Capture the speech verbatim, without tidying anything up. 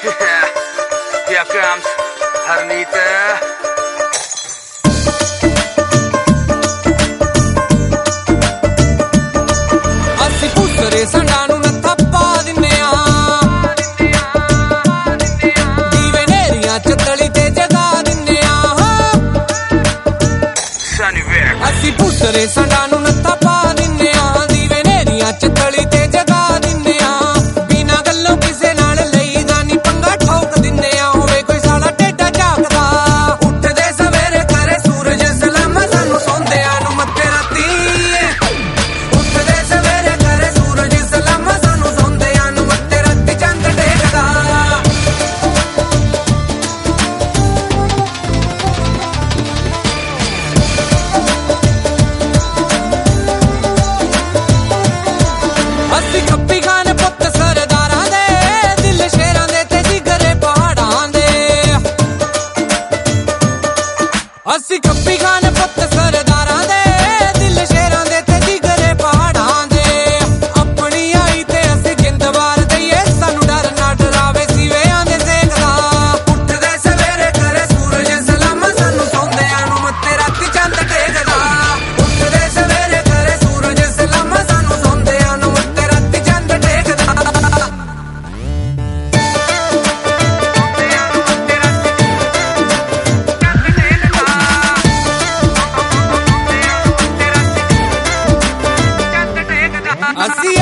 Here comes Harnita. ਅਸੀਂ ਪੁੱਤਰੇ ਸੰਡਾਂ ਨੂੰ ਨੱਥਾ ਪਾ ਦਿੰਨੇ ਆ, ਦੀਵੇ ਨੇਰੀਆਂ ਚ ਤਲੀ ਤੇ ਜਗਾ ਦਿੰਨੇ ਆ। ਅਸੀਂ ਪੁੱਤਰੇ ਸੰਡਾਂ ਨੂੰ ਨੱਥਾ ਪਾ ਦਿੰਨੇ ਆ, ਦੀਵੇ ਨੇਰੀਆਂ ਚ ਤਲੀ ਤੇ ਜਗਾ ਦਿੰਨੇ ਆ। ਬਿਨਾਂ ਗੱਲੋਂ ਕਿਸੇ ਨਾਲ ਲਈਦਾ ਨੀ ਪੰਗਾ, ਠੋਕ ਦਿੰਨੇ ਆ। ਹੋਵੇ ਕੋਈ ਸਾਲਾ ਟੇਢਾ ਝਾਕਦਾ, ਉੱਠਦੇ ਸਵੇਰੇ ਕਰੇ ਸੂਰਜ ਸਲਾਮ ਸਾਨੂੰ ਸੌਂਦਿਆਂ ਨੂੰ ਮੱਥੇ ਰਾਤੀ। ਉੱਠਦੇ ਸਵੇਰੇ ਕਰੇ ਸੂਰਜ ਸਲਾਮ ਸਾਨੂੰ ਸੌਂਦਿਆਂ ਨੂੰ ਮੱਥੇ ਰਾਤੀ ਚੰਦ ਟੇਕਦਾ। ਅਸੀਂ ਖੱਪੀ ਖਾਨ ਪੁੱਤ ਸਰਦਾਰਾਂ ਦੇ, ਦਿਲ ਸ਼ੇਰਾਂ ਦੇ ਤੇ ਜਿਗਰੇ ਪਹਾੜਾਂ ਦੇ। ਅਸੀਂ ਖੱਪੀ ਖਾਨ ਪੁੱਤ ਸਰਦਾਰਾਂ ਦੇ, ਦਿਲ ਸ਼ੇਰਾਂ ਦੇ ਤੇ ਜਿਗਰੇ ਪਹਾੜਾਂ ਦੇ। ਆਪਣੀ ਆਈ ਤੇ ਅਸੀਂ ਜਿੰਦ ਵਾਰ ਦਈਏ, ਸਾਨੂੰ ਡਰ ਨਾ ਡਰਾਵੇ ਸਿਵਿਆਂ ਦੇ ਸੇਕ ਦਾ। ਉੱਠਦੇ ਸਵੇਰੇ ਕਰੇ ਸੂਰਜ ਸਲਾਮ ਸਾਨੂੰ ਸੌਂਦਿਆਂ ਨੂੰ ਮੱਥੇ ਰਾਤੀ ਚੰਦ ਟੇਕਦਾ। ਉੱਠਦੇ ਸਵੇਰੇ ਕਰੇ ਸੂਰਜ ਸਲਾਮ ਸਾਨੂੰ ਸੌਂਦਿਆਂ ਨੂੰ ਮੱਥੇ ਰਾਤੀ ਚੰਦ ਟੇਕਦਾ। ਅਸੀਂ